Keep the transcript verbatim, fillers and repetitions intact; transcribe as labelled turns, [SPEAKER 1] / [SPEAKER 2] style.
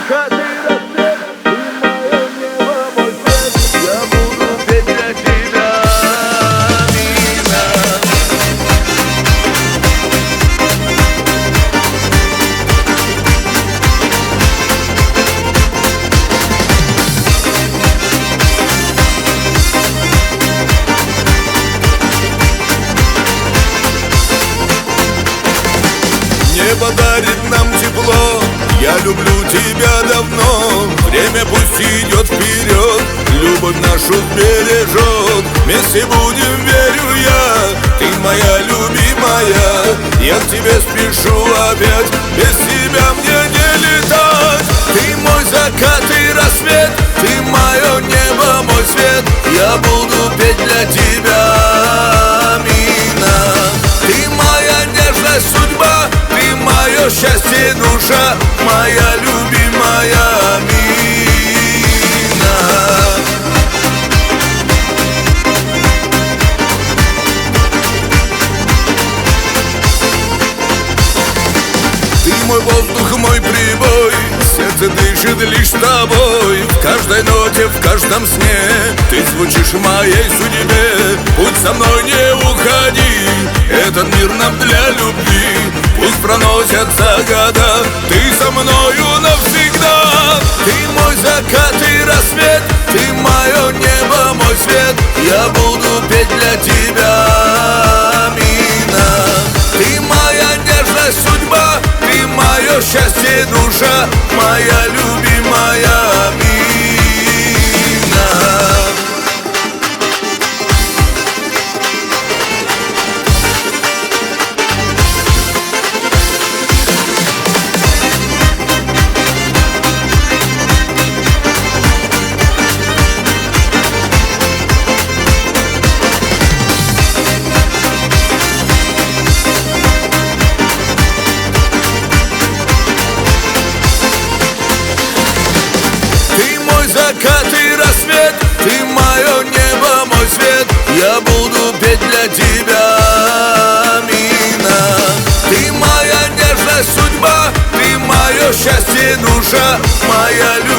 [SPEAKER 1] закат и рассвет, ты мое небо, мой свет. Я буду петь для тебя, Амина.
[SPEAKER 2] Небо дарит нам тепло, я люблю тебя давно. Время пусть идет вперед, любовь нашу бережет. Вместе будем, верю я, ты моя любимая. Я к тебе спешу опять, без тебя мне не летать. Ты мой закат и рассвет, ты мое небо, мой свет. Я буду петь для тебя, Амина. Ты моя нежная судьба, ты мое счастье, душа, моя любимая Амина. Ты мой воздух, мой прибой, сердце дышит лишь с тобой. В каждой ноте, в каждом сне ты звучишь в моей судьбе. Путь со мной не уходи, этот мир нам для любви. Пусть проносятся года, ты со мною навсегда. Ты мой закат и рассвет, ты мое небо, мой свет. Я буду петь для тебя, Амина. Ты моя нежная судьба, ты мое счастье, душа, моя любимая Амина. Закат и рассвет, ты мое небо, мой свет. Я буду петь для тебя, Амина. Ты моя нежная судьба, ты мое счастье, душа, моя любовь.